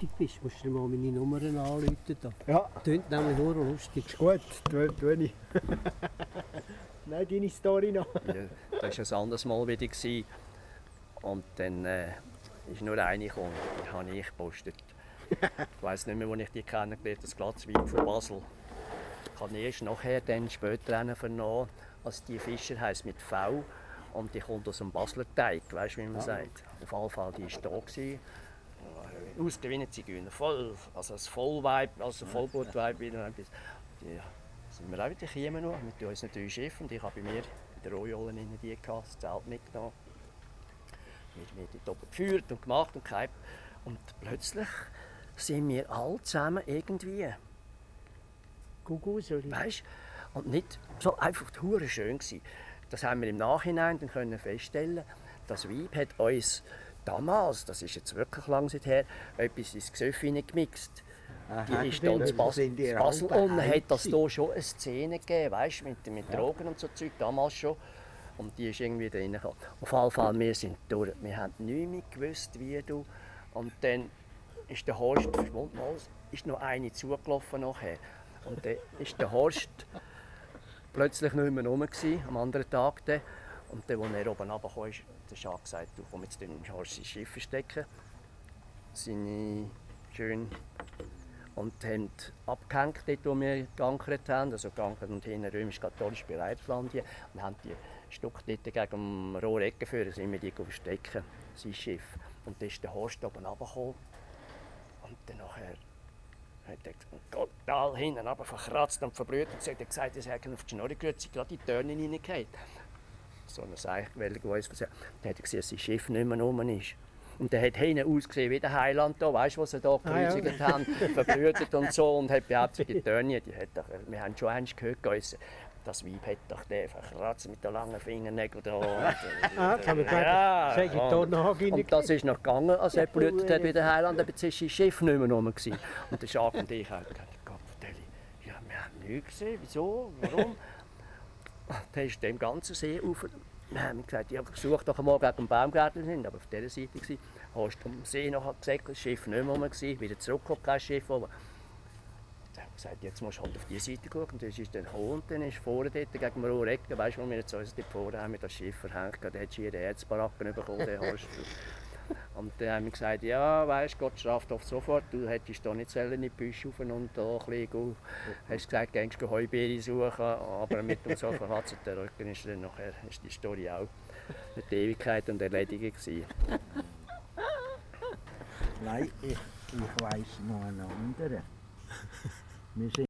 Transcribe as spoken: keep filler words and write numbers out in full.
lustig bist, musst du dir mal meine Nummer anrufen. Ja. Tönt nämlich nur lustig. Ist gut, tu, tu ich. Nein, deine Story noch. Ja, das war ein anderes Mal wieder. Gewesen. Und dann äh, ist nur eine gekommen, die habe ich gepostet. Ich weiss nicht mehr, wo ich die kennengelernt habe, das Glatzwein von Basel. Ich habe erst nachher, dann später vernommen, als die Fischer heisst mit V und die kommt aus dem Basler Teig, weißt du, wie man ja. sagt. Auf jeden Fall, die war da. Gewesen. Ausgesehen wie ein Zigeuner, voll, also das Vollweib, also Vollblutweib. Die sind wir auch wieder gekommen noch, mit unseren drei Schiffen. Und ich habe bei mir in der Royal die gehabt, das Zelt mitgenommen. Wir haben dort oben geführt und gemacht und gehypt. Und plötzlich sind wir alle zusammen irgendwie. Gugu, sorry. Weißt du? Und nicht so einfach hure schön gewesen. Das haben wir im Nachhinein dann können feststellen. Das Weib hat uns damals, das ist jetzt wirklich lang her, etwas ins Gesöff hineingemixt. Die ist da in Basel, Basel und hat das hier schon eine Szene gegeben, weißt, mit, mit Drogen und so Zeug, damals schon. Und die ist irgendwie da reingekommen. Auf jeden Fall, wir sind durch. Wir haben nichts mehr gewusst, wie du. Und dann ist der Horst verschwunden. Ist noch eine zugelaufen nachher. Und dann ist der Horst plötzlich nicht mehr rum gewesen, am anderen Tag. Dann. Und dann, als er oben runterkam, hat der Schach gesagt, du komm jetzt in den Horst ins Schiff verstecken. Seine schön und haben abgehängt, dort, wo wir geankert haben, also geankert und hinten römisch-katholisch bei Reitflandien, und haben die Stück dort gegen dem Rohrecken führen, sind wir die verstecken, sein Schiff. Und dann ist der Horst oben runtergekommen und dann nachher hat er total hinten runter verkratzt und verblüht und hat gesagt, er hätte auf die Schnurre gerührt, sie gerade in die Törne hineingefallen. So eine Seichquelle, die uns erzählt. Dann hat er gesehen, dass sein Schiff nicht mehr rum ist. Und der hat hinten ausgesehen wie der Heiland da, weißt du, was sie da gekreuzigt ah, ja. haben, verblüht und so, und hat behauptet, die Törne, die hat doch, wir haben schon eins gehört, das Weib hat doch den verkratzt mit den langen Fingernägeln da. Ah, kann man ja, sagen, ja. Und, und das ist noch gegangen, als er blühtet hat wie der Heiland, aber jetzt war sein Schiff nicht mehr rum. Und der Schaf und ich haben gesagt, Gott, ja, wir haben nichts gesehen, wieso, warum? Dann ist dem ganzen Seeufer. Wir haben gesagt, ich habe gesucht, doch einmal gegen den Baumgärtner sind, aber auf dieser Seite war. Hast du am See noch gesagt, das Schiff nicht mehr rum, wieder zurückgekommen, kein Schiff oben. Dann haben wir gesagt, jetzt musst du halt auf diese Seite schauen. Und das ist dann gekommen, und dann ist vorne dort gegen den Rohrecken, weißt du, wo wir jetzt uns dort vorne haben, mit das Schiff verhängt, da hat sie ihre Erzbaracken bekommen, der Horst. Und dann haben wir gesagt, ja, weisst Gott straft oft sofort, du hättest da nicht in die Büsche rauf und da ein bisschen, hast gesagt, gehst du Heubeere suchen, aber mit dem so verhatzten Rücken ist dann nachher ist die Story auch mit der Ewigkeit und erledigt gewesen. Nein, ich, ich weiss noch einen anderen. Wir sind